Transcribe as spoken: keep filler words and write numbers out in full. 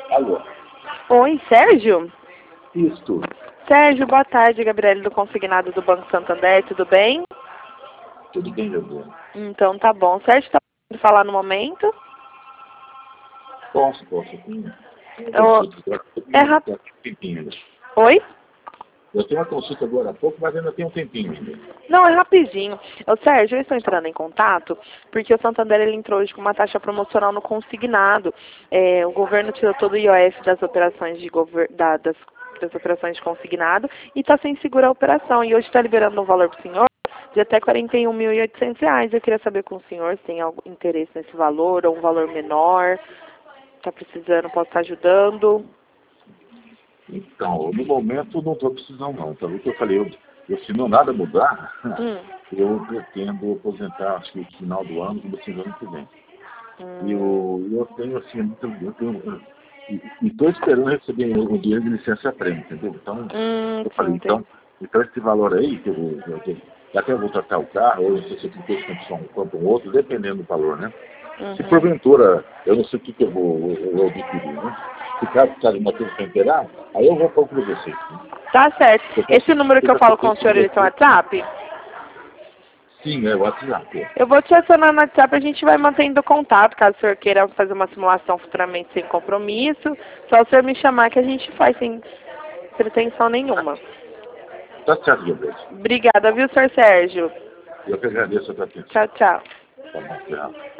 Alô? Oi, Sérgio? Isso. Sérgio, boa tarde, Gabriele do Consignado do Banco Santander, tudo bem? Tudo bem, Gabriel? Então tá bom. Sérgio, está podendo falar no momento? Posso, posso. Sim. Eu... É rápido. Oi? Eu tenho uma consulta agora há pouco, mas ainda tem um tempinho ainda. Não, é rapidinho. Ô, Sérgio, eu estou entrando em contato porque o Santander ele entrou hoje com uma taxa promocional no consignado. É, o governo tirou todo o I O F das operações de gover... da, das, das operações de consignado e está sem segurar a operação. E hoje está liberando um valor para o senhor de até quarenta e um mil e oitocentos reais. Eu queria saber com o senhor se tem algum interesse nesse valor ou um valor menor. Está precisando, posso estar ajudando? Então, no momento não estou precisando não. Tá? O que eu falei, eu, eu, se não nada mudar, Hum. eu pretendo aposentar, acho que no final do ano, começo do ano que vem. Hum. E eu, eu tenho assim, eu tenho, e estou esperando receber o dinheiro de licença prêmio, entendeu? Então, Hum, eu sim, falei, então, então esse valor aí, que eu, eu, eu, até eu vou tratar o carro, ou não sei se eu tenho condição um quanto um outro, dependendo do valor, né? Uhum. Se porventura, eu não sei o que, que eu vou eu, eu adquirir, né? Se caso caso uma coisa para inteirar, aí eu vou procurar vocês. Né? Tá certo. Porque, Esse número que eu falo com o senhor, ele tem WhatsApp? Sim, é o WhatsApp. Eu vou te acionar no WhatsApp, a gente vai mantendo contato, caso o senhor queira fazer uma simulação futuramente sem compromisso. Só o senhor me chamar que a gente faz sem pretensão nenhuma. Tá certo, Gabriel. Obrigada, viu, senhor Sérgio? Eu que agradeço a sua atenção. Tchau, tchau. Tá bom, tchau.